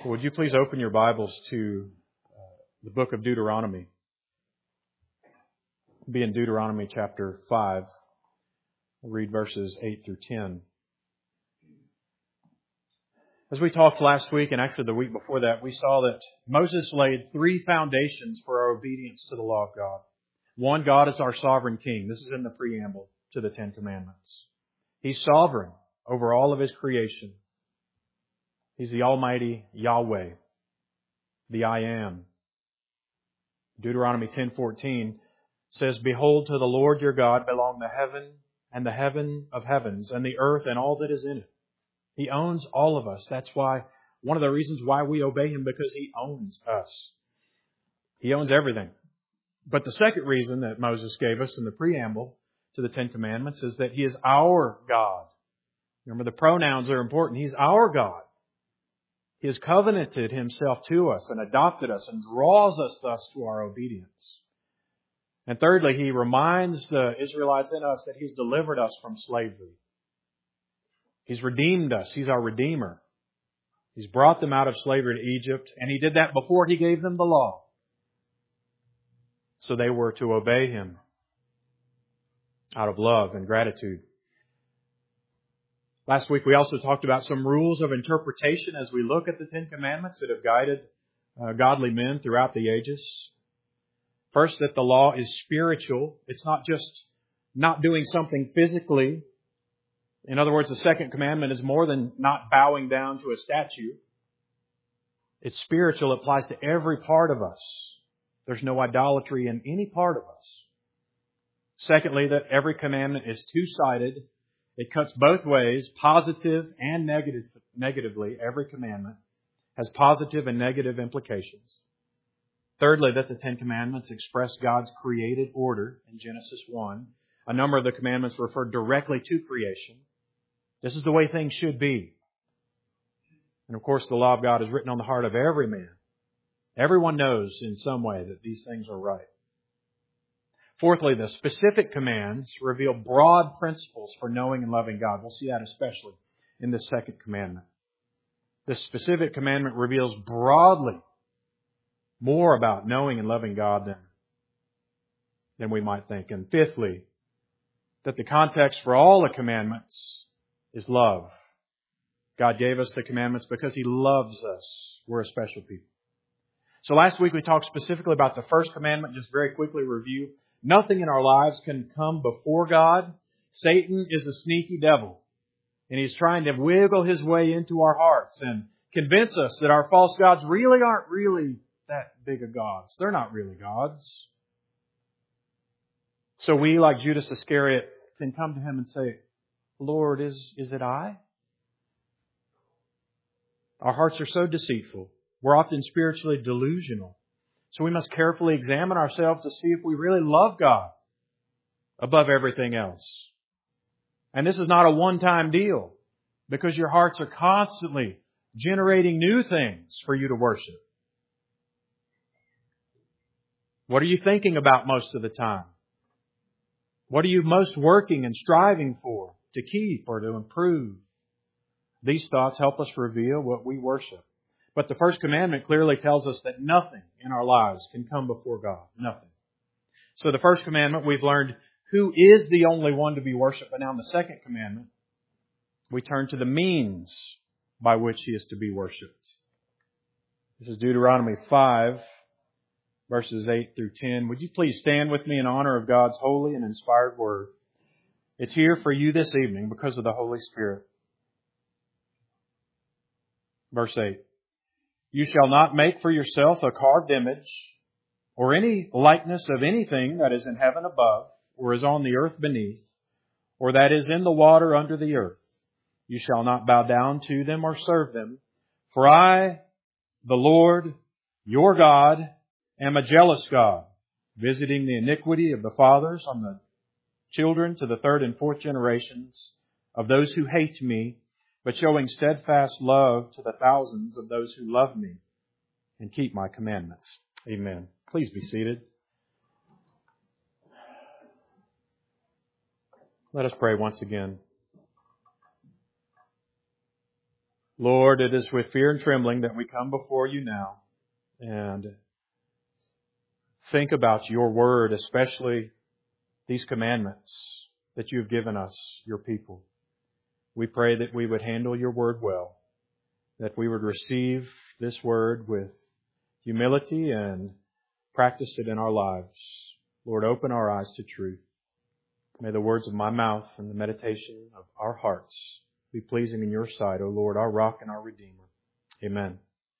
Would you please open your Bibles to the book of Deuteronomy? We'll be in Deuteronomy chapter 5. We'll read verses 8 through 10. As we talked last week, and actually the week before that, we saw that Moses laid three foundations for our obedience to the law of God. One, God is our sovereign king. This is in the preamble to the Ten Commandments. He's sovereign over all of His creation. He's the Almighty Yahweh, the I Am. Deuteronomy 10:14 says, "Behold, to the Lord your God belong the heaven and the heaven of heavens, and the earth and all that is in it." He owns all of us. That's why, one of the reasons why we obey Him, because He owns us. He owns everything. But the second reason that Moses gave us in the preamble to the Ten Commandments is that He is our God. Remember, the pronouns are important. He's our God. He has covenanted Himself to us and adopted us and draws us thus to our obedience. And thirdly, He reminds the Israelites in us that He's delivered us from slavery. He's redeemed us. He's our Redeemer. He's brought them out of slavery to Egypt, and He did that before He gave them the law. So they were to obey Him out of love and gratitude. Last week we also talked about some rules of interpretation as we look at the Ten Commandments that have guided godly men throughout the ages. First, that the law is spiritual. It's not just not doing something physically. In other words, the second commandment is more than not bowing down to a statue. It's spiritual. It applies to every part of us. There's no idolatry in any part of us. Secondly, that every commandment is two-sided. It cuts both ways, positive and negatively. Every commandment has positive and negative implications. Thirdly, that the Ten Commandments express God's created order in Genesis 1. A number of the commandments refer directly to creation. This is the way things should be. And of course, the law of God is written on the heart of every man. Everyone knows in some way that these things are right. Fourthly, the specific commands reveal broad principles for knowing and loving God. We'll see that especially in the second commandment. The specific commandment reveals broadly more about knowing and loving God than we might think. And fifthly, that the context for all the commandments is love. God gave us the commandments because He loves us. We're a special people. So last week we talked specifically about the first commandment. Just very quickly review. Nothing in our lives can come before God. Satan is a sneaky devil. And he's trying to wiggle his way into our hearts and convince us that our false gods really aren't really that big of gods. They're not really gods. So we, like Judas Iscariot, can come to Him and say, "Lord, is it I?" Our hearts are so deceitful. We're often spiritually delusional. So we must carefully examine ourselves to see if we really love God above everything else. And this is not a one-time deal, because your hearts are constantly generating new things for you to worship. What are you thinking about most of the time? What are you most working and striving for to keep or to improve? These thoughts help us reveal what we worship. But the first commandment clearly tells us that nothing in our lives can come before God. Nothing. So the first commandment, we've learned who is the only one to be worshipped. But now in the second commandment, we turn to the means by which He is to be worshipped. This is Deuteronomy 5, verses 8 through 10. Would you please stand with me in honor of God's holy and inspired Word? It's here for you this evening because of the Holy Spirit. Verse 8. "You shall not make for yourself a carved image or any likeness of anything that is in heaven above, or is on the earth beneath, or that is in the water under the earth. You shall not bow down to them or serve them. For I, the Lord, your God, am a jealous God, visiting the iniquity of the fathers on the children to the third and fourth generations of those who hate me, but showing steadfast love to the thousands of those who love me and keep my commandments." Amen. Please be seated. Let us pray once again. Lord, it is with fear and trembling that we come before you now and think about your word, especially these commandments that you have given us, your people. We pray that we would handle your word well, that we would receive this word with humility and practice it in our lives. Lord, open our eyes to truth. May the words of my mouth and the meditation of our hearts be pleasing in your sight, O Lord, our rock and our Redeemer. Amen.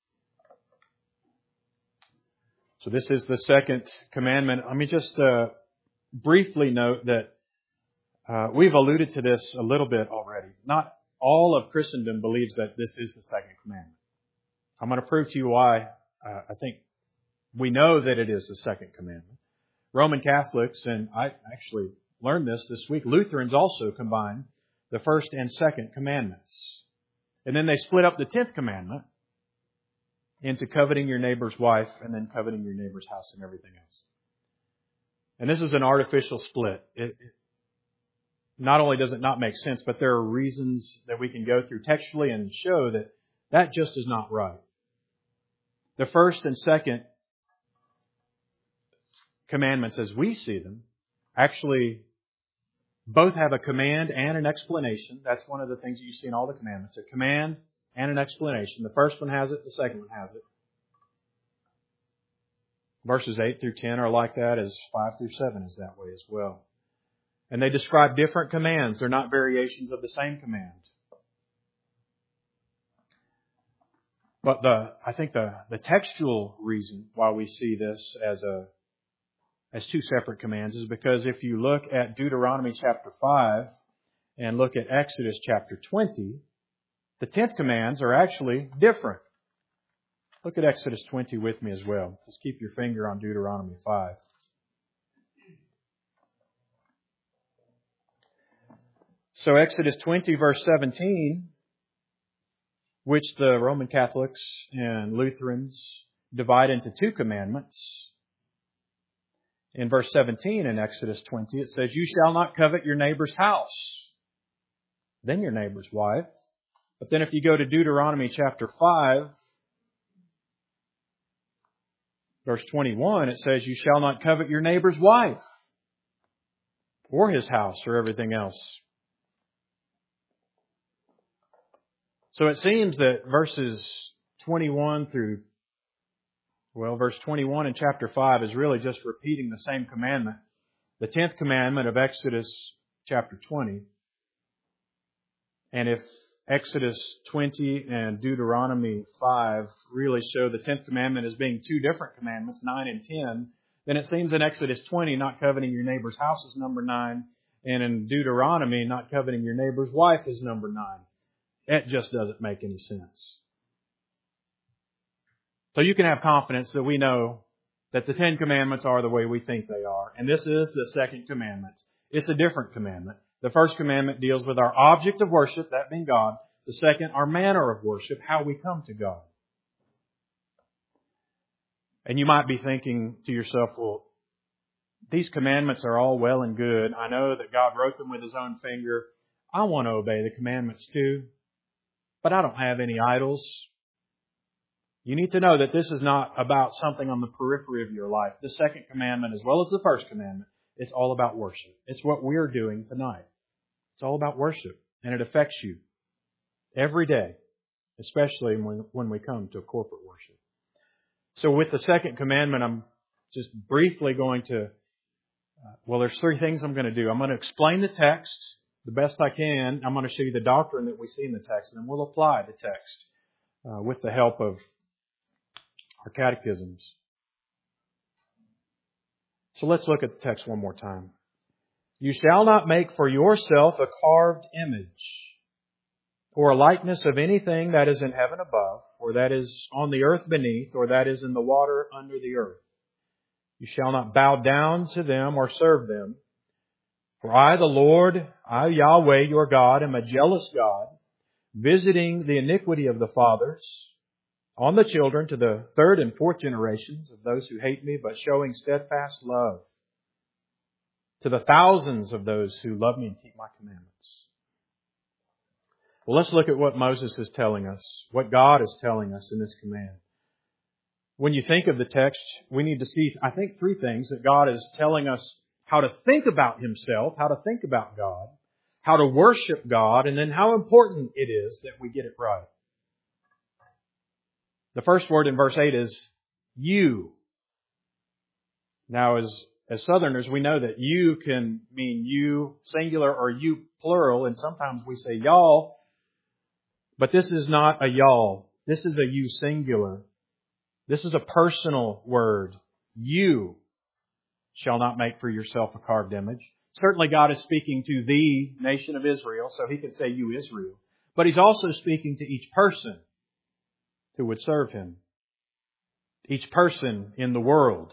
So this is the second commandment. Let me just briefly note that we've alluded to this a little bit already. Not all of Christendom believes that this is the second commandment. I'm going to prove to you why I think we know that it is the second commandment. Roman Catholics, and I actually learned this week, Lutherans also combine the first and second commandments. And then they split up the 10th commandment into coveting your neighbor's wife and then coveting your neighbor's house and everything else. And this is an artificial split. It not only does it not make sense, but there are reasons that we can go through textually and show that that just is not right. The first and second commandments, as we see them, actually both have a command and an explanation. That's one of the things that you see in all the commandments. A command and an explanation. The first one has it, the second one has it. Verses 8 through 10 are like that, as 5 through 7 is that way as well. And they describe different commands. They're not variations of the same command. But I think the textual reason why we see this as two separate commands is because if you look at Deuteronomy chapter 5 and look at Exodus chapter 20, the 10th commands are actually different. Look at Exodus 20 with me as well. Just keep your finger on Deuteronomy 5. So Exodus 20 verse 17, which the Roman Catholics and Lutherans divide into two commandments. In verse 17 in Exodus 20, it says, "You shall not covet your neighbor's house, then your neighbor's wife." But then if you go to Deuteronomy chapter 5, verse 21, it says, "You shall not covet your neighbor's wife, or his house, or everything else." So it seems that verses 21 through verse 21 in chapter 5 is really just repeating the same commandment. The 10th commandment of Exodus chapter 20. And if Exodus 20 and Deuteronomy 5 really show the 10th commandment as being two different commandments, 9 and 10, then it seems in Exodus 20, not coveting your neighbor's house is number 9. And in Deuteronomy, not coveting your neighbor's wife is number 9. It just doesn't make any sense. So you can have confidence that we know that the 10 commandments are the way we think they are. And this is the second commandment. It's a different commandment. The first commandment deals with our object of worship, that being God. The second, our manner of worship, how we come to God. And you might be thinking to yourself, well, these commandments are all well and good. I know that God wrote them with His own finger. I want to obey the commandments too. But I don't have any idols. You need to know that this is not about something on the periphery of your life. The second commandment, as well as the first commandment, it's all about worship. It's what we're doing tonight. It's all about worship. And it affects you every day, especially when we come to corporate worship. So with the second commandment, I'm just briefly going to, there's three things I'm going to do. I'm going to explain the text the best I can. I'm going to show you the doctrine that we see in the text, and then we'll apply the text with the help of our catechisms. So let's look at the text one more time. "You shall not make for yourself a carved image or a likeness of anything that is in heaven above, or that is on the earth beneath, or that is in the water under the earth. You shall not bow down to them or serve them. For I, the Lord, I, Yahweh, your God, am a jealous God, visiting the iniquity of the fathers on the children to the third and fourth generations of those who hate me, but showing steadfast love to the thousands of those who love me and keep my commandments." Well, let's look at what Moses is telling us, what God is telling us in this command. When you think of the text, we need to see, I think, three things that God is telling us how to think about Himself, how to think about God, how to worship God, and then how important it is that we get it right. The first word in verse 8 is you. Now, as Southerners, we know that you can mean you singular or you plural, and sometimes we say y'all, but this is not a y'all. This is a you singular. This is a personal word. You shall not make for yourself a carved image. Certainly God is speaking to the nation of Israel, so He could say you Israel. But He's also speaking to each person who would serve Him. Each person in the world.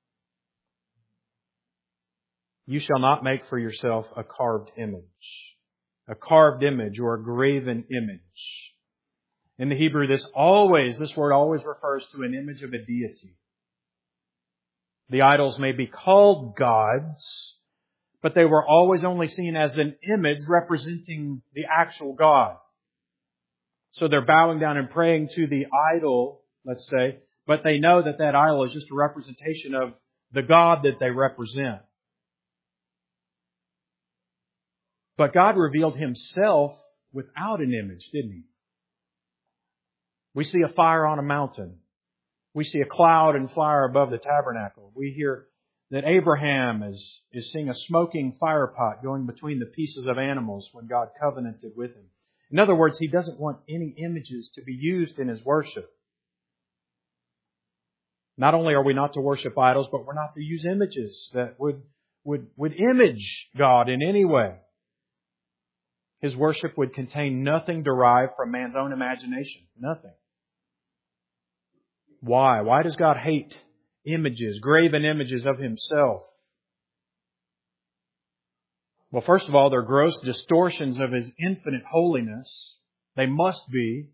You shall not make for yourself a carved image. A carved image or a graven image. In the Hebrew, this word always refers to an image of a deity. The idols may be called gods, but they were always only seen as an image representing the actual God. So they're bowing down and praying to the idol, let's say, but they know that that idol is just a representation of the God that they represent. But God revealed Himself without an image, didn't He? We see a fire on a mountain. We see a cloud and fire above the tabernacle. We hear that Abraham is seeing a smoking fire pot going between the pieces of animals when God covenanted with him. In other words, He doesn't want any images to be used in His worship. Not only are we not to worship idols, but we're not to use images that would image God in any way. His worship would contain nothing derived from man's own imagination. Nothing. Why? Why does God hate images, graven images of Himself? Well, first of all, they're gross distortions of His infinite holiness. They must be.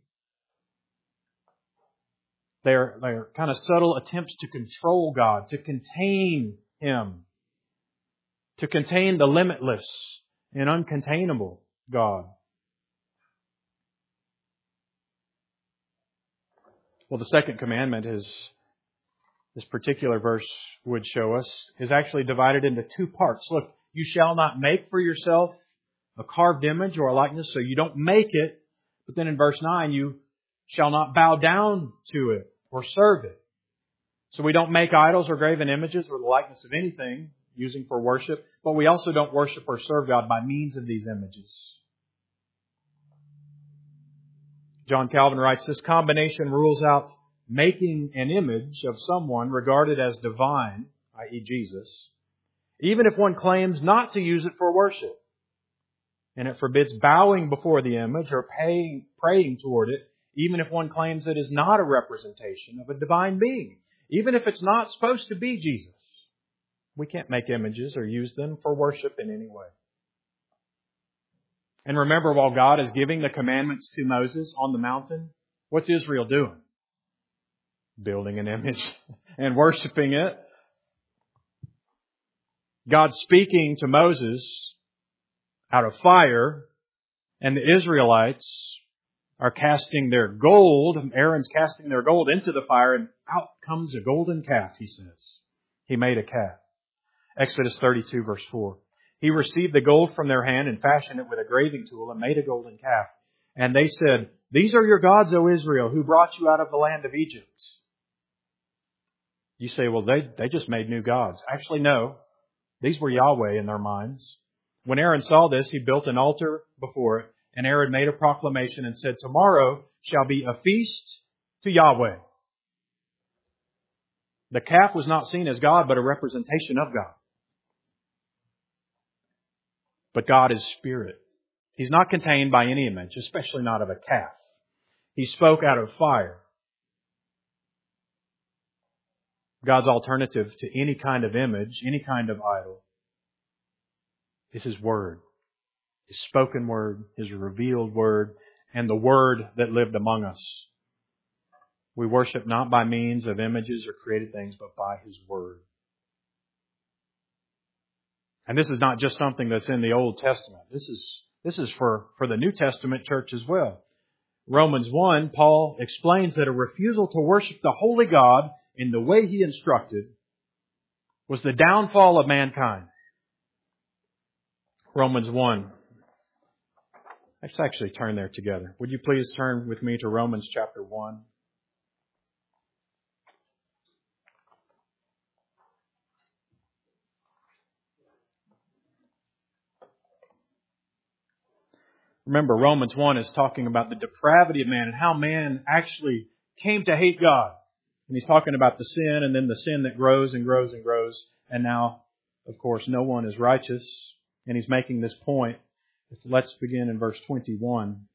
They're kind of subtle attempts to control God, to contain Him, to contain the limitless and uncontainable God. Well, the second commandment is, this particular verse would show us, is actually divided into two parts. Look, you shall not make for yourself a carved image or a likeness, so you don't make it. But then in verse 9, you shall not bow down to it or serve it. So we don't make idols or graven images or the likeness of anything using for worship, but we also don't worship or serve God by means of these images. John Calvin writes, this combination rules out making an image of someone regarded as divine, i.e. Jesus, even if one claims not to use it for worship. And it forbids bowing before the image or praying toward it, even if one claims it is not a representation of a divine being, even if it's not supposed to be Jesus. We can't make images or use them for worship in any way. And remember, while God is giving the commandments to Moses on the mountain, what's Israel doing? Building an image and worshiping it. God's speaking to Moses out of fire, and the Israelites are casting their gold. Aaron's casting their gold into the fire, and out comes a golden calf, he says. He made a calf. Exodus 32, verse 4. He received the gold from their hand and fashioned it with a graving tool and made a golden calf. And they said, these are your gods, O Israel, who brought you out of the land of Egypt. You say, well, they just made new gods. Actually, no. These were Yahweh in their minds. When Aaron saw this, he built an altar before it, and Aaron made a proclamation and said, tomorrow shall be a feast to Yahweh. The calf was not seen as God, but a representation of God. But God is spirit. He's not contained by any image, especially not of a calf. He spoke out of fire. God's alternative to any kind of image, any kind of idol, is His Word. His spoken Word, His revealed Word, and the Word that lived among us. We worship not by means of images or created things, but by His Word. And this is not just something that's in the Old Testament. This is This is for the New Testament church as well. Romans 1, Paul explains that a refusal to worship the holy God in the way He instructed was the downfall of mankind. Romans 1. Let's actually turn there together. Would you please turn with me to Romans chapter 1? Remember, Romans 1 is talking about the depravity of man and how man actually came to hate God. And he's talking about the sin and then the sin that grows and grows and grows. And now, of course, no one is righteous. And he's making this point. Let's begin in verse 21.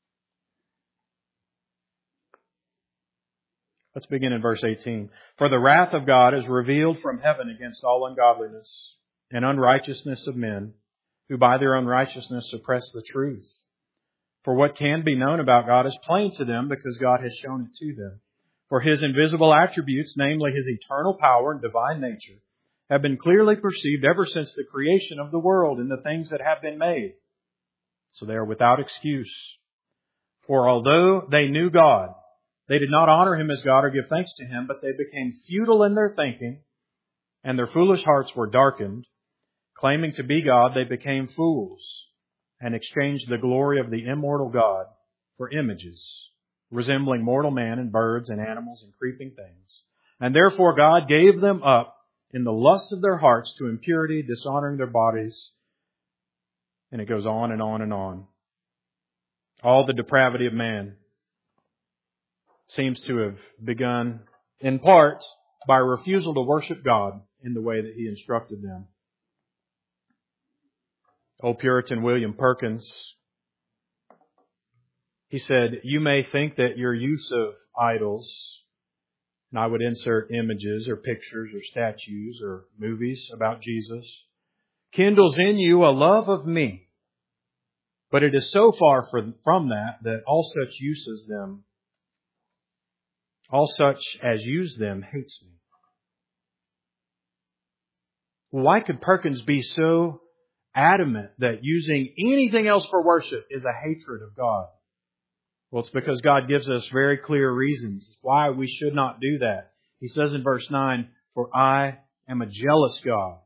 Let's begin in verse 18. For the wrath of God is revealed from heaven against all ungodliness and unrighteousness of men, who by their unrighteousness suppress the truth. For what can be known about God is plain to them, because God has shown it to them. For His invisible attributes, namely His eternal power and divine nature, have been clearly perceived ever since the creation of the world in the things that have been made. So they are without excuse. For although they knew God, they did not honor Him as God or give thanks to Him, but they became futile in their thinking, and their foolish hearts were darkened. Claiming to be God, they became fools and exchanged the glory of the immortal God for images, resembling mortal man and birds and animals and creeping things. And therefore God gave them up in the lust of their hearts to impurity, dishonoring their bodies. And it goes on and on and on. All the depravity of man seems to have begun in part by a refusal to worship God in the way that He instructed them. Old Puritan William Perkins, he said, "You may think that your use of idols," and I would insert images or pictures or statues or movies about Jesus, "kindles in you a love of me. But it is so far from that all such as use them hates me." Why could Perkins be so adamant that using anything else for worship is a hatred of God? Well, it's because God gives us very clear reasons why we should not do that. He says in verse 9, "For I am a jealous God."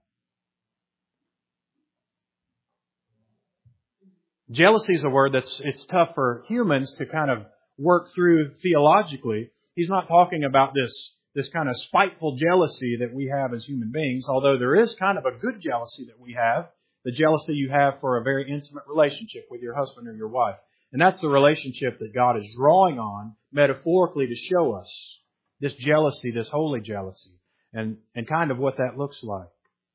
Jealousy is a word it's tough for humans to kind of work through theologically. He's not talking about this kind of spiteful jealousy that we have as human beings, although there is kind of a good jealousy that we have, the jealousy you have for a very intimate relationship with your husband or your wife. And that's the relationship that God is drawing on metaphorically to show us this jealousy, this holy jealousy, and kind of what that looks like.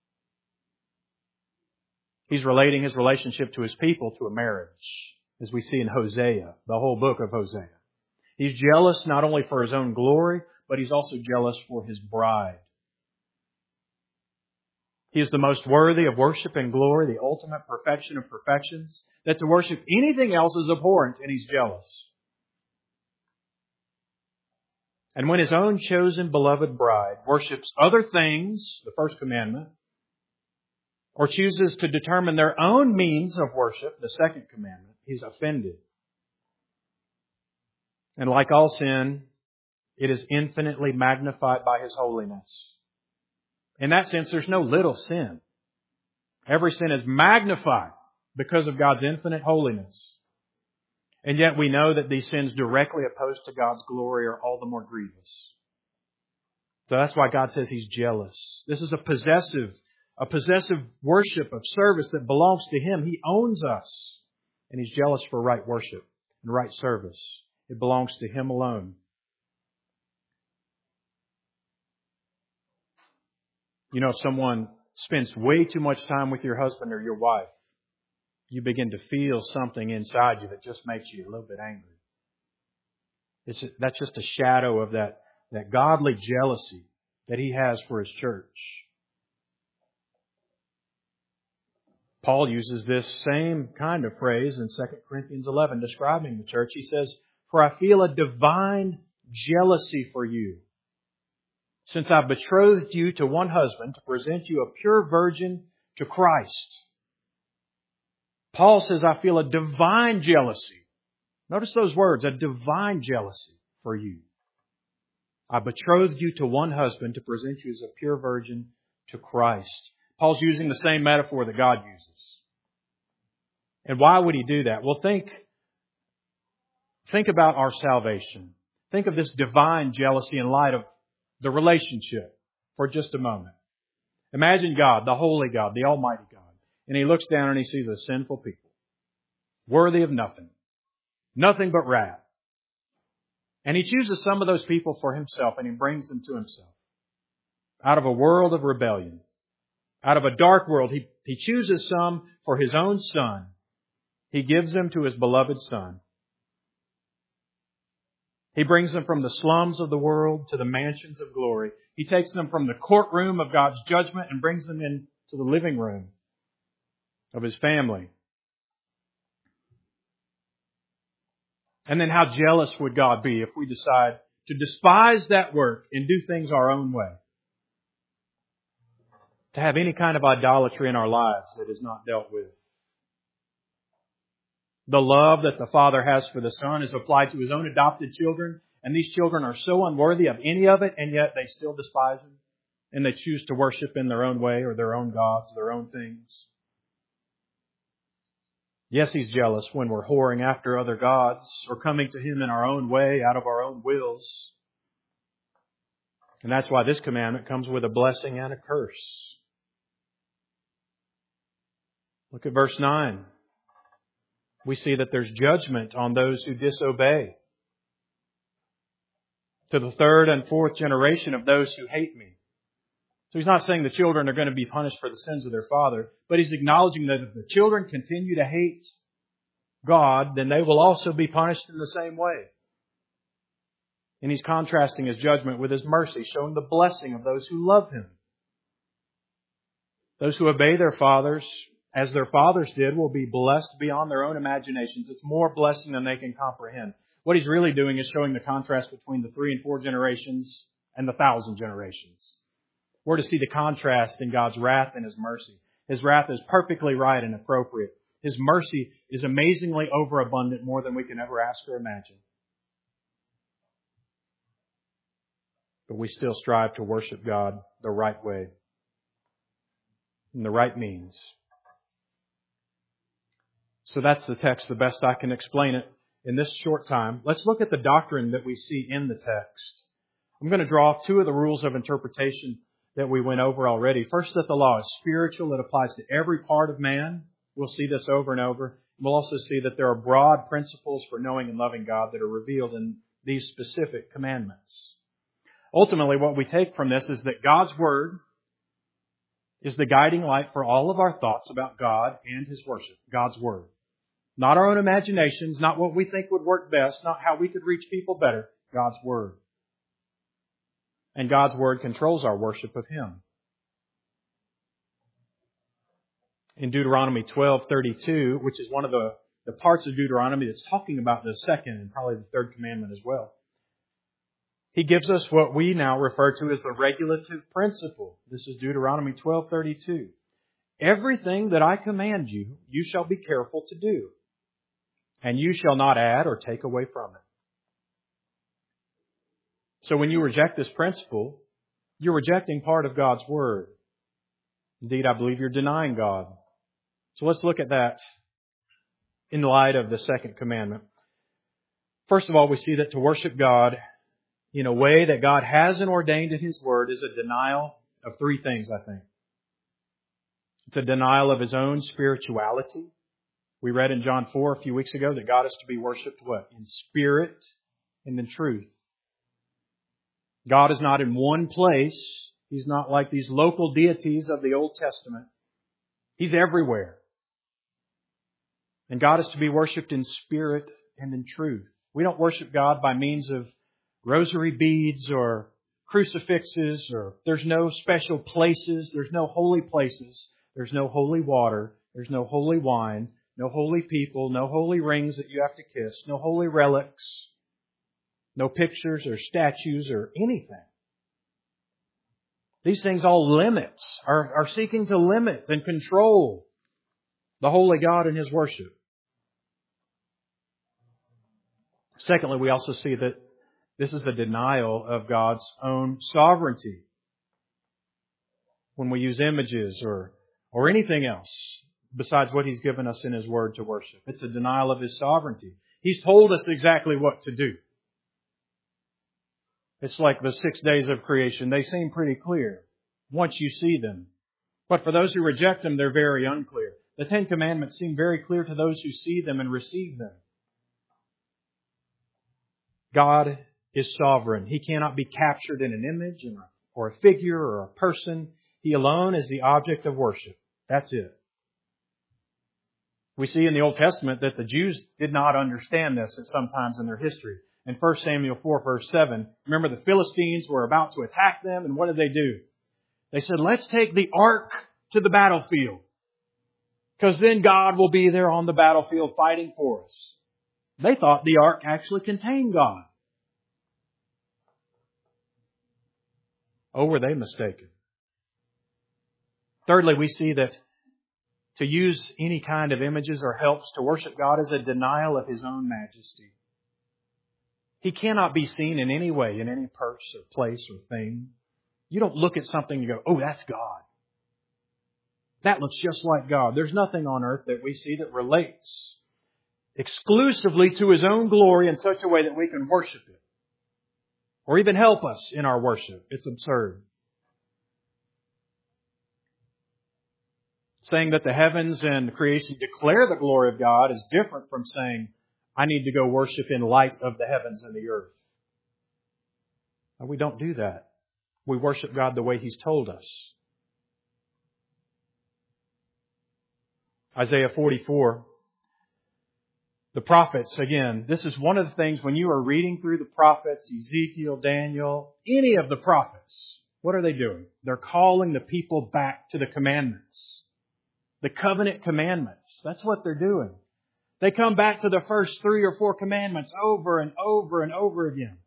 He's relating His relationship to His people to a marriage, as we see in Hosea, the whole book of Hosea. He's jealous not only for His own glory, but He's also jealous for His bride. He is the most worthy of worship and glory, the ultimate perfection of perfections, that to worship anything else is abhorrent, and He's jealous. And when His own chosen beloved bride worships other things, the first commandment, or chooses to determine their own means of worship, the second commandment, He's offended. And like all sin, it is infinitely magnified by His holiness. In that sense, there's no little sin. Every sin is magnified because of God's infinite holiness. And yet we know that these sins directly opposed to God's glory are all the more grievous. So that's why God says He's jealous. This is a possessive worship of service that belongs to Him. He owns us. And He's jealous for right worship and right service. It belongs to Him alone. You know, if someone spends way too much time with your husband or your wife, you begin to feel something inside you that just makes you a little bit angry. That's just a shadow of that godly jealousy that He has for His church. Paul uses this same kind of phrase in 2 Corinthians 11 describing the church. He says, "For I feel a divine jealousy for you, since I betrothed you to one husband to present you a pure virgin to Christ." Paul says, I feel a divine jealousy. Notice those words, a divine jealousy for you. I betrothed you to one husband to present you as a pure virgin to Christ. Paul's using the same metaphor that God uses. And why would he do that? Well, think about our salvation. Think of this divine jealousy in light of the relationship for just a moment. Imagine God, the holy God, the almighty God. And He looks down and He sees a sinful people, worthy of nothing. Nothing but wrath. And He chooses some of those people for Himself and He brings them to Himself. Out of a world of rebellion. Out of a dark world, He chooses some for His own Son. He gives them to His beloved Son. He brings them from the slums of the world to the mansions of glory. He takes them from the courtroom of God's judgment and brings them into the living room of His family. And then how jealous would God be if we decide to despise that work and do things our own way? To have any kind of idolatry in our lives that is not dealt with. The love that the Father has for the Son is applied to His own adopted children, and these children are so unworthy of any of it, and yet they still despise Him, and they choose to worship in their own way or their own gods, their own things. Yes, He's jealous when we're whoring after other gods or coming to Him in our own way, out of our own wills. And that's why this commandment comes with a blessing and a curse. Look at verse 9. We see that there's judgment on those who disobey. To the third and fourth generation of those who hate me. So He's not saying the children are going to be punished for the sins of their father, but He's acknowledging that if the children continue to hate God, then they will also be punished in the same way. And He's contrasting His judgment with His mercy, showing the blessing of those who love Him. Those who obey their fathers, as their fathers did, will be blessed beyond their own imaginations. It's more blessing than they can comprehend. What He's really doing is showing the contrast between the 3 and 4 generations and the 1,000 generations. We're to see the contrast in God's wrath and His mercy. His wrath is perfectly right and appropriate. His mercy is amazingly overabundant, more than we can ever ask or imagine. But we still strive to worship God the right way, in the right means. So that's the text, the best I can explain it in this short time. Let's look at the doctrine that we see in the text. I'm going to draw 2 of the rules of interpretation that we went over already. First, that the law is spiritual. It applies to every part of man. We'll see this over and over. We'll also see that there are broad principles for knowing and loving God that are revealed in these specific commandments. Ultimately, what we take from this is that God's Word is the guiding light for all of our thoughts about God and His worship. God's Word. Not our own imaginations, not what we think would work best, not how we could reach people better. God's Word. And God's Word controls our worship of Him. In Deuteronomy 12:32, which is one of the parts of Deuteronomy that's talking about the second and probably the third commandment as well, He gives us what we now refer to as the regulative principle. This is Deuteronomy 12:32. Everything that I command you, you shall be careful to do, and you shall not add or take away from it. So when you reject this principle, you're rejecting part of God's Word. Indeed, I believe you're denying God. So let's look at that in light of the second commandment. First of all, we see that to worship God in a way that God has ordained in His Word is a denial of 3 things, I think. It's a denial of His own spirituality. We read in John 4 a few weeks ago that God is to be worshipped what? In spirit and in truth. God is not in one place. He's not like these local deities of the Old Testament. He's everywhere. And God is to be worshipped in spirit and in truth. We don't worship God by means of rosary beads or crucifixes, or there's no special places. There's no holy places. There's no holy water. There's no holy wine. No holy people. No holy rings that you have to kiss. No holy relics. No pictures or statues or anything. These things all limit, are seeking to limit and control the holy God and His worship. Secondly, we also see that this is a denial of God's own sovereignty. When we use images or anything else besides what He's given us in His Word to worship, it's a denial of His sovereignty. He's told us exactly what to do. It's like the 6 days of creation. They seem pretty clear once you see them. But for those who reject them, they're very unclear. The Ten Commandments seem very clear to those who see them and receive them. God is sovereign. He cannot be captured in an image or a figure or a person. He alone is the object of worship. That's it. We see in the Old Testament that the Jews did not understand this at some times in their history. In 1 Samuel 4, verse 7, remember the Philistines were about to attack them, and what did they do? They said, let's take the ark to the battlefield, because then God will be there on the battlefield fighting for us. They thought the ark actually contained God. Oh, were they mistaken? Thirdly, we see that to use any kind of images or helps to worship God is a denial of His own majesty. He cannot be seen in any way, in any person or place or thing. You don't look at something and go, oh, that's God. That looks just like God. There's nothing on earth that we see that relates exclusively to His own glory in such a way that we can worship Him or even help us in our worship. It's absurd. Saying that the heavens and creation declare the glory of God is different from saying, I need to go worship in light of the heavens and the earth. We don't do that. We worship God the way He's told us. Isaiah 44. The prophets, again, this is one of the things when you are reading through the prophets, Ezekiel, Daniel, any of the prophets, what are they doing? They're calling the people back to the commandments. The covenant commandments. That's what they're doing. They come back to the first 3 or 4 commandments over and over and over again.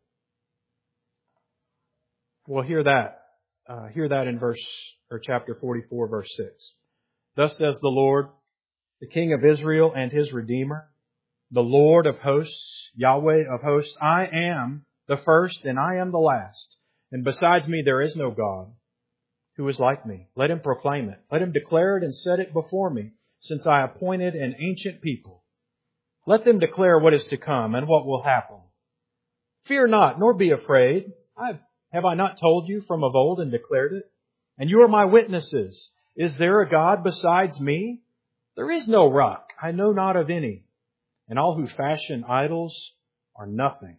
We'll hear that. Hear that in chapter 44, verse 6. Thus says the Lord, the King of Israel and His Redeemer, the Lord of hosts, Yahweh of hosts, I am the first and I am the last. And besides me there is no God who is like me. Let him proclaim it. Let him declare it and set it before me, since I appointed an ancient people. Let them declare what is to come and what will happen. Fear not, nor be afraid. Have I not told you from of old and declared it? And you are my witnesses. Is there a God besides me? There is no rock. I know not of any. And all who fashion idols are nothing.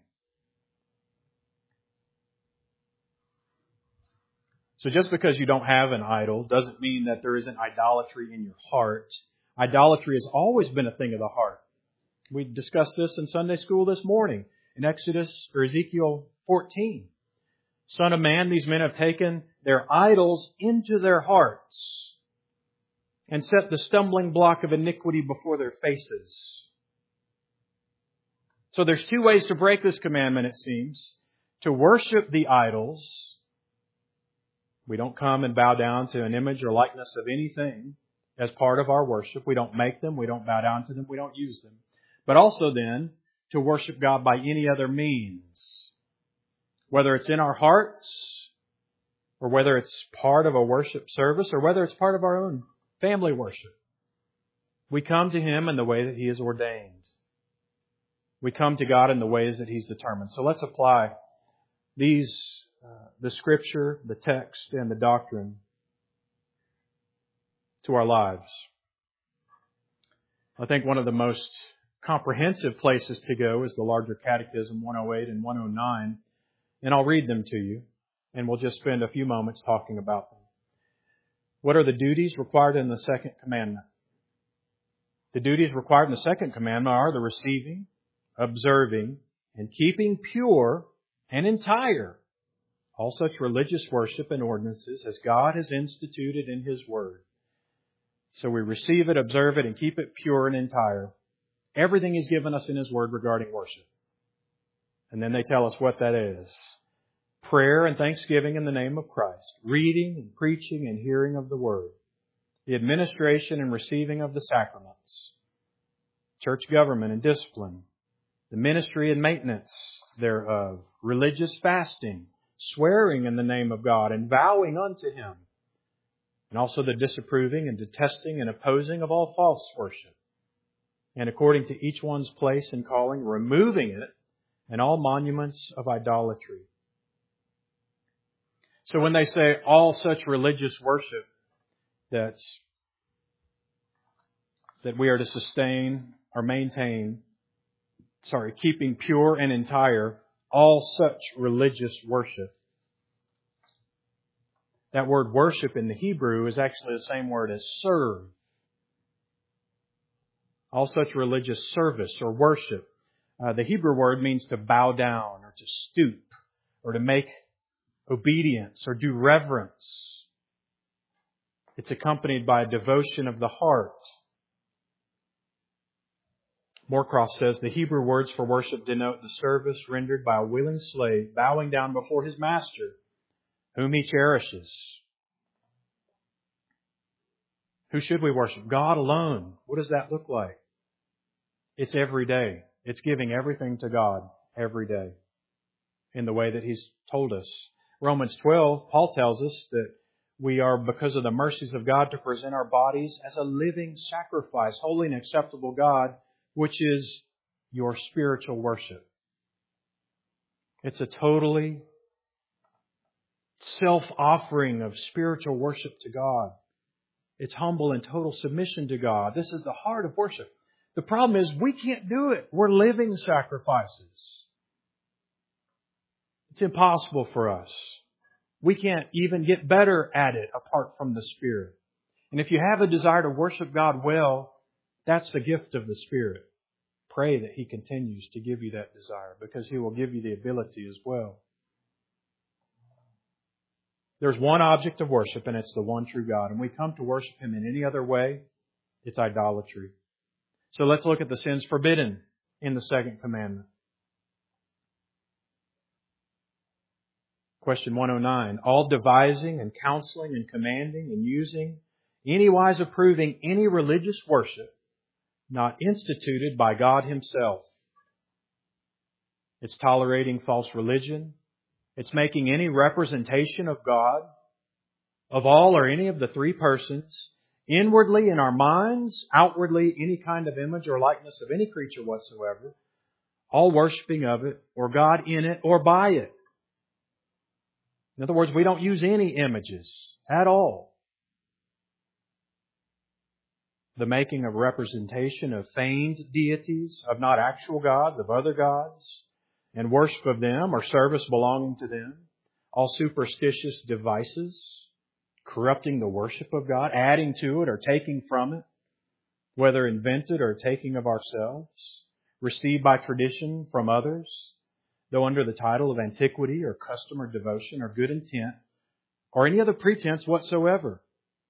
So just because you don't have an idol doesn't mean that there isn't idolatry in your heart. Idolatry has always been a thing of the heart. We discussed this in Sunday school this morning in Ezekiel 14. Son of man, these men have taken their idols into their hearts and set the stumbling block of iniquity before their faces. So there's 2 ways to break this commandment, it seems. To worship the idols. We don't come and bow down to an image or likeness of anything as part of our worship. We don't make them. We don't bow down to them. We don't use them. But also then, to worship God by any other means. Whether it's in our hearts, or whether it's part of a worship service, or whether it's part of our own family worship. We come to Him in the way that He has ordained. We come to God in the ways that He's determined. So let's apply these, the Scripture, the text, and the doctrine to our lives. I think one of the most comprehensive places to go is the larger Catechism 108 and 109. And I'll read them to you, and we'll just spend a few moments talking about them. What are the duties required in the second commandment? The duties required in the second commandment are the receiving, observing, and keeping pure and entire all such religious worship and ordinances as God has instituted in His Word. So we receive it, observe it, and keep it pure and entire. Everything He's given us in His Word regarding worship. And then they tell us what that is. Prayer and thanksgiving in the name of Christ. Reading and preaching and hearing of the Word. the administration and receiving of the sacraments, church government and discipline, the ministry and maintenance thereof, religious fasting, swearing in the name of God and vowing unto Him, and also the disapproving and detesting and opposing of all false worship, and according to each one's place and calling, removing it, and all monuments of idolatry. So when they say all such religious worship that we are to sustain or maintain, keeping pure and entire, all such religious worship. That word worship in the Hebrew is actually the same word as serve. All such religious service or worship. The Hebrew word means to bow down or to stoop or to make obedience or do reverence. It's accompanied by a devotion of the heart. Moorcroft says the Hebrew words for worship denote the service rendered by a willing slave bowing down before his master, whom he cherishes. Who should we worship? God alone. What does that look like? It's every day. It's giving everything to God every day in the way that He's told us. Romans 12, Paul tells us that we are, because of the mercies of God, to present our bodies as a living sacrifice, holy and acceptable God, which is your spiritual worship. It's a totally self-offering of spiritual worship to God. It's humble and total submission to God. This is the heart of worship. The problem is we can't do it. We're living sacrifices. It's impossible for us. We can't even get better at it apart from the Spirit. And if you have a desire to worship God well, that's the gift of the Spirit. Pray that He continues to give you that desire, because He will give you the ability as well. There's one object of worship, and it's the one true God. And we come to worship Him in any other way, it's idolatry. So let's look at the sins forbidden in the second commandment. Question 109. All devising and counseling and commanding and using, anywise approving any religious worship not instituted by God Himself. It's tolerating false religion. It's making any representation of God, of all or any of the three persons, inwardly in our minds, outwardly any kind of image or likeness of any creature whatsoever, all worshiping of it, or God in it, or by it. In other words, we don't use any images at all. The making of representation of feigned deities, of not actual gods, of other gods, and worship of them or service belonging to them. All superstitious devices, corrupting the worship of God, adding to it or taking from it, whether invented or taking of ourselves, received by tradition from others, though under the title of antiquity or custom or devotion or good intent, or any other pretense whatsoever.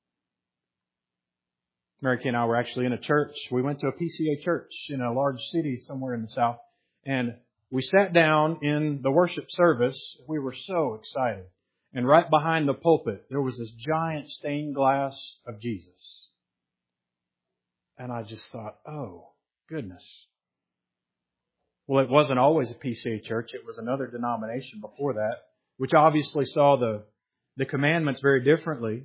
Mary Kay and I were actually in a church. We went to a PCA church in a large city somewhere in the South, and we sat down in the worship service. We were so excited. And right behind the pulpit, there was this giant stained glass of Jesus. And I just thought, oh, goodness. Well, it wasn't always a PCA church. It was another denomination before that, which obviously saw the commandments very differently.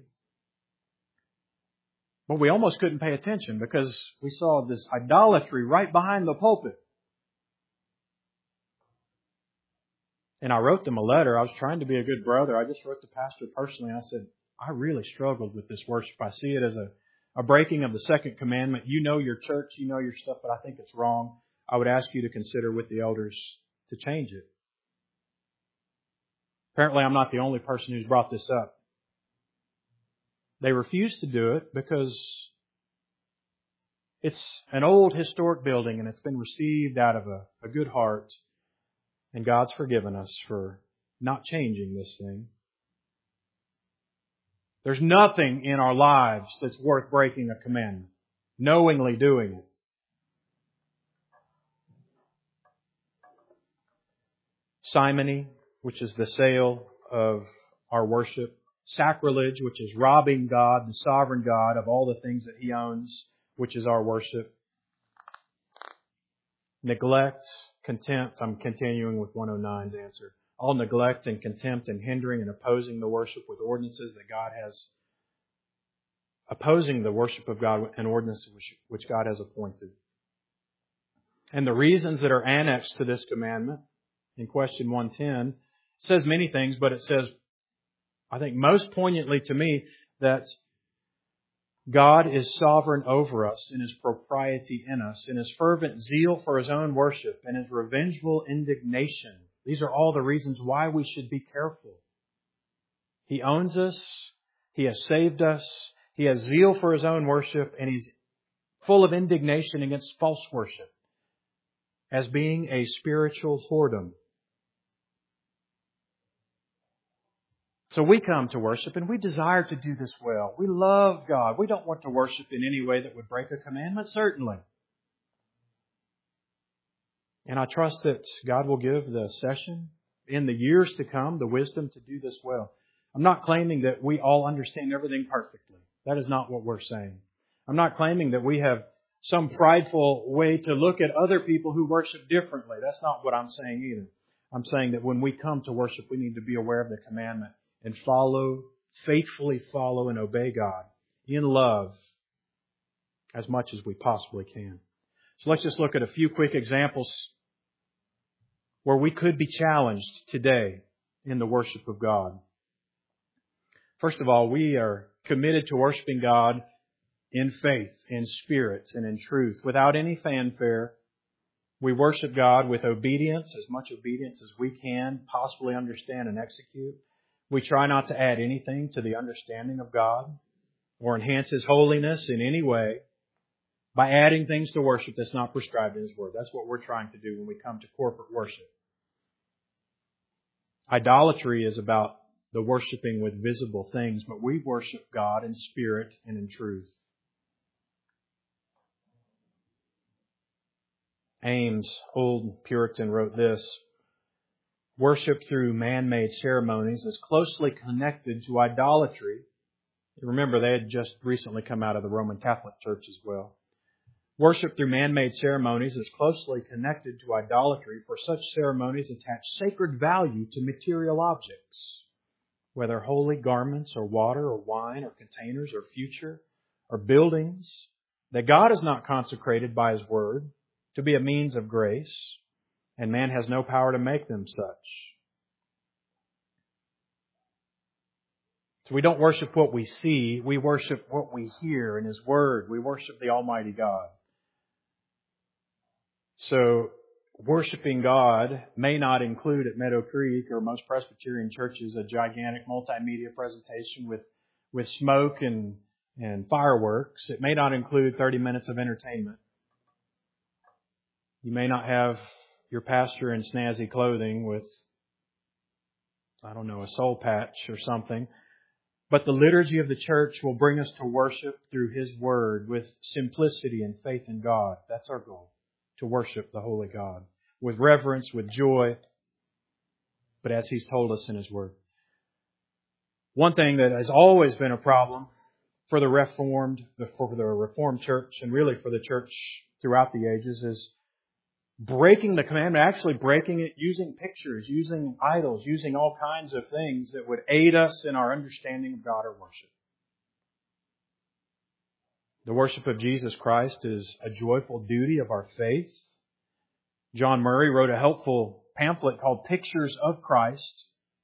But we almost couldn't pay attention because we saw this idolatry right behind the pulpit. And I wrote them a letter. I was trying to be a good brother. I just wrote the pastor personally. I said, I really struggled with this worship. I see it as a breaking of the second commandment. You know your church, you know your stuff, but I think it's wrong. I would ask you to consider with the elders to change it. Apparently, I'm not the only person who's brought this up. They refuse to do it because it's an old historic building and it's been received out of a good heart. And God's forgiven us for not changing this thing. There's nothing in our lives that's worth breaking a commandment, knowingly doing it. Simony, which is the sale of our worship, sacrilege, which is robbing God, the sovereign God, of all the things that He owns, which is our worship. Neglect, contempt. I'm continuing with 109's answer. All neglect and contempt and hindering and opposing the worship with ordinances that God has, opposing the worship of God and ordinances which God has appointed. And the reasons that are annexed to this commandment in question 110 says many things, but it says, I think most poignantly to me, that God is sovereign over us in His propriety in us, in His fervent zeal for His own worship, and His revengeful indignation. These are all the reasons why we should be careful. He owns us. He has saved us. He has zeal for His own worship, and He's full of indignation against false worship as being a spiritual whoredom. So we come to worship and we desire to do this well. We love God. We don't want to worship in any way that would break a commandment, certainly. And I trust that God will give the session in the years to come the wisdom to do this well. I'm not claiming that we all understand everything perfectly. That is not what we're saying. I'm not claiming that we have some prideful way to look at other people who worship differently. That's not what I'm saying either. I'm saying that when we come to worship, we need to be aware of the commandment and faithfully follow and obey God in love as much as we possibly can. So let's just look at a few quick examples where we could be challenged today in the worship of God. First of all, we are committed to worshiping God in faith, in spirit, and in truth, without any fanfare. We worship God with obedience, as much obedience as we can possibly understand and execute. We try not to add anything to the understanding of God or enhance His holiness in any way by adding things to worship that's not prescribed in His Word. That's what we're trying to do when we come to corporate worship. Idolatry is about the worshiping with visible things, but we worship God in spirit and in truth. Ames, old Puritan, wrote this: worship through man-made ceremonies is closely connected to idolatry. Remember, they had just recently come out of the Roman Catholic Church as well. Worship through man-made ceremonies is closely connected to idolatry, for such ceremonies attach sacred value to material objects, whether holy garments or water or wine or containers or future or buildings, that God is not consecrated by His Word to be a means of grace, and man has no power to make them such. So we don't worship what we see, we worship what we hear in His Word. We worship the Almighty God. So worshiping God may not include at Meadow Creek or most Presbyterian churches a gigantic multimedia presentation with smoke and fireworks. It may not include 30 minutes of entertainment. You may not have your pastor in snazzy clothing with, a soul patch or something. But the liturgy of the church will bring us to worship through His Word with simplicity and faith in God. That's our goal, to worship the Holy God with reverence, with joy, but as He's told us in His Word. One thing that has always been a problem for the Reformed Church, and really for the church throughout the ages, is breaking the commandment, actually breaking it using pictures, using idols, using all kinds of things that would aid us in our understanding of God or worship. The worship of Jesus Christ is a joyful duty of our faith. John Murray wrote a helpful pamphlet called Pictures of Christ.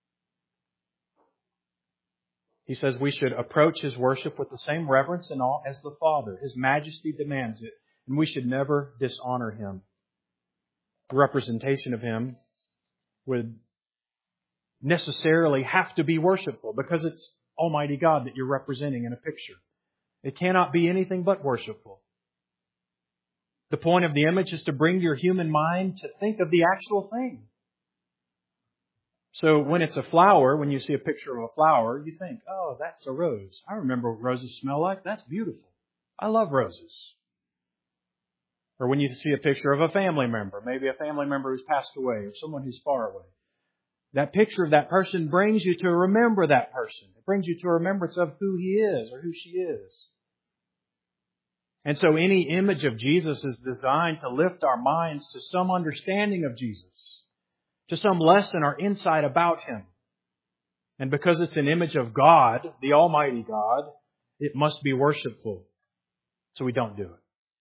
He says we should approach His worship with the same reverence and awe as the Father. His majesty demands it, and we should never dishonor Him. The representation of Him would necessarily have to be worshipful because it's Almighty God that you're representing in a picture. It cannot be anything but worshipful. The point of the image is to bring your human mind to think of the actual thing. So when it's a flower, when you see a picture of a flower, you think, oh, that's a rose. I remember what roses smell like. That's beautiful. I love roses. Or when you see a picture of a family member, maybe a family member who's passed away or someone who's far away. That picture of that person brings you to remember that person. It brings you to a remembrance of who he is or who she is. And so any image of Jesus is designed to lift our minds to some understanding of Jesus, to some lesson or insight about Him. And because it's an image of God, the Almighty God, it must be worshipful. So we don't do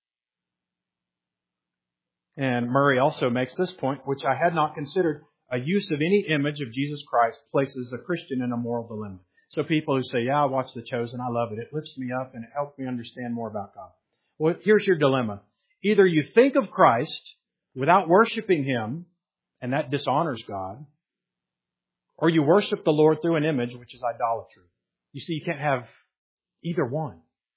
it. And Murray also makes this point, which I had not considered. A use of any image of Jesus Christ places a Christian in a moral dilemma. So people who say, yeah, I watch The Chosen, I love it. It lifts me up and it helps me understand more about God. Well, here's your dilemma. Either you think of Christ without worshiping Him, and that dishonors God, or you worship the Lord through an image, which is idolatry. You see, you can't have either one.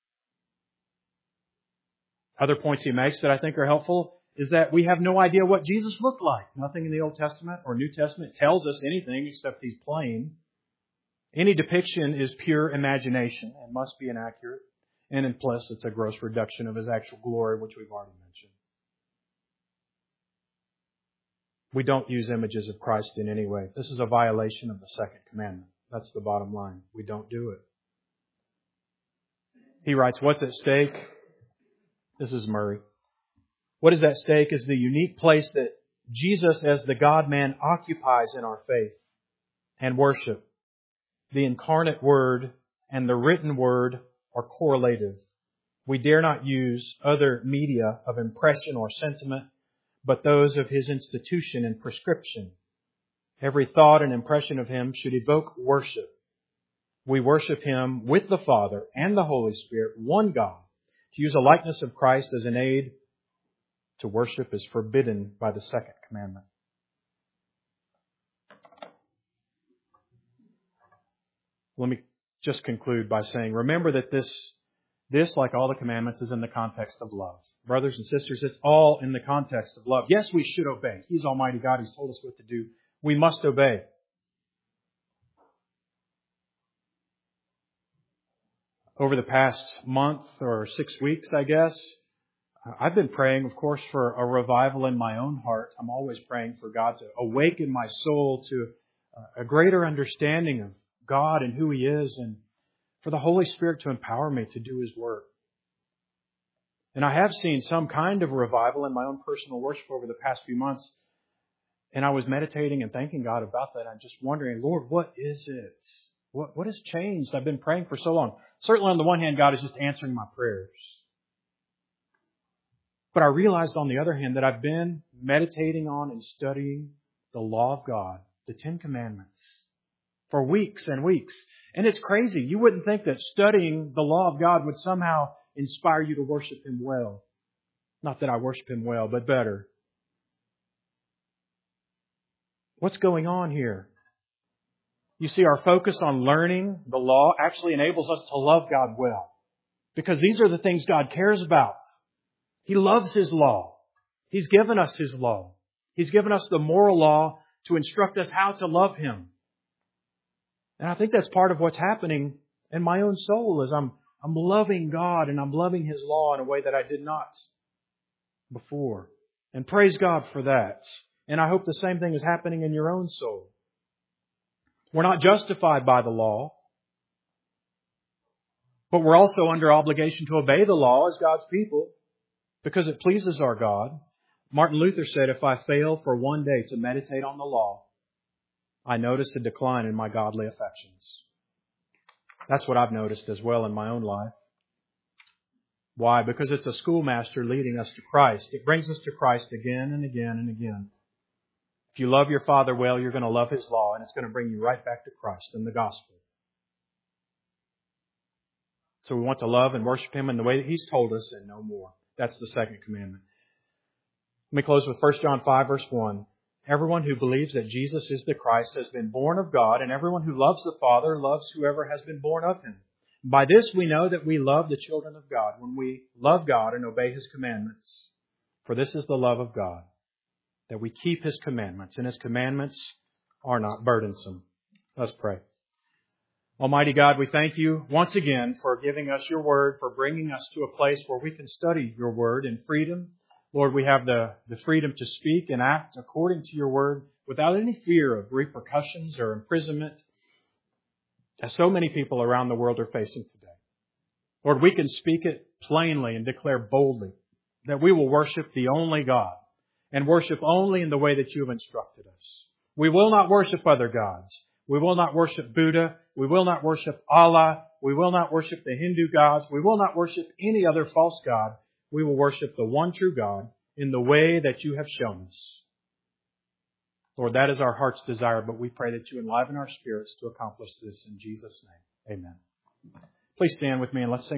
Other points he makes that I think are helpful is that we have no idea what Jesus looked like. Nothing in the Old Testament or New Testament tells us anything except He's plain. Any depiction is pure imagination and must be inaccurate. And in plus, it's a gross reduction of His actual glory, which we've already mentioned. We don't use images of Christ in any way. This is a violation of the second commandment. That's the bottom line. We don't do it. He writes, what's at stake? This is Murray. What is at stake is the unique place that Jesus as the God-man occupies in our faith and worship. The incarnate Word and the written Word are correlative. We dare not use other media of impression or sentiment, but those of His institution and prescription. Every thought and impression of Him should evoke worship. We worship Him with the Father and the Holy Spirit, one God. To use a likeness of Christ as an aid to worship is forbidden by the second commandment. Let me just conclude by saying, remember that this, like all the commandments, is in the context of love. Brothers and sisters, it's all in the context of love. Yes, we should obey. He's Almighty God. He's told us what to do. We must obey. Over the past month or 6 weeks, I guess, I've been praying, of course, for a revival in my own heart. I'm always praying for God to awaken my soul to a greater understanding of God and who He is, and for the Holy Spirit to empower me to do His work. And I have seen some kind of revival in my own personal worship over the past few months. And I was meditating and thanking God about that. I'm just wondering, Lord, what is it? What has changed? I've been praying for so long. Certainly on the one hand, God is just answering my prayers. But I realized on the other hand that I've been meditating on and studying the law of God, the Ten Commandments, for weeks and weeks. And it's crazy. You wouldn't think that studying the law of God would somehow inspire you to worship Him well. Not that I worship Him well, but better. What's going on here? You see, our focus on learning the law actually enables us to love God well. Because these are the things God cares about. He loves His law. He's given us His law. He's given us the moral law to instruct us how to love Him. And I think that's part of what's happening in my own soul is I'm loving God and I'm loving His law in a way that I did not before. And praise God for that. And I hope the same thing is happening in your own soul. We're not justified by the law, but we're also under obligation to obey the law as God's people because it pleases our God. Martin Luther said, if I fail for one day to meditate on the law, I notice a decline in my godly affections. That's what I've noticed as well in my own life. Why? Because it's a schoolmaster leading us to Christ. It brings us to Christ again and again and again. If you love your Father well, you're going to love His law, and it's going to bring you right back to Christ and the gospel. So we want to love and worship Him in the way that He's told us and no more. That's the second commandment. Let me close with 1 John 5, verse 1. Everyone who believes that Jesus is the Christ has been born of God, and everyone who loves the Father loves whoever has been born of Him. By this we know that we love the children of God, when we love God and obey His commandments. For this is the love of God, that we keep His commandments, and His commandments are not burdensome. Let's pray. Almighty God, we thank You once again for giving us Your Word, for bringing us to a place where we can study Your Word in freedom. Lord, we have the freedom to speak and act according to Your Word. without any fear of repercussions or imprisonment, as so many people around the world are facing today. Lord, we can speak it plainly and declare boldly that we will worship the only God and worship only in the way that you have instructed us. We will not worship other gods. We will not worship Buddha. We will not worship Allah. We will not worship the Hindu gods. We will not worship any other false god. We will worship the one true God in the way that you have shown us. Lord, that is our heart's desire, but we pray that you enliven our spirits to accomplish this in Jesus' name. Amen. Please stand with me and let's sing.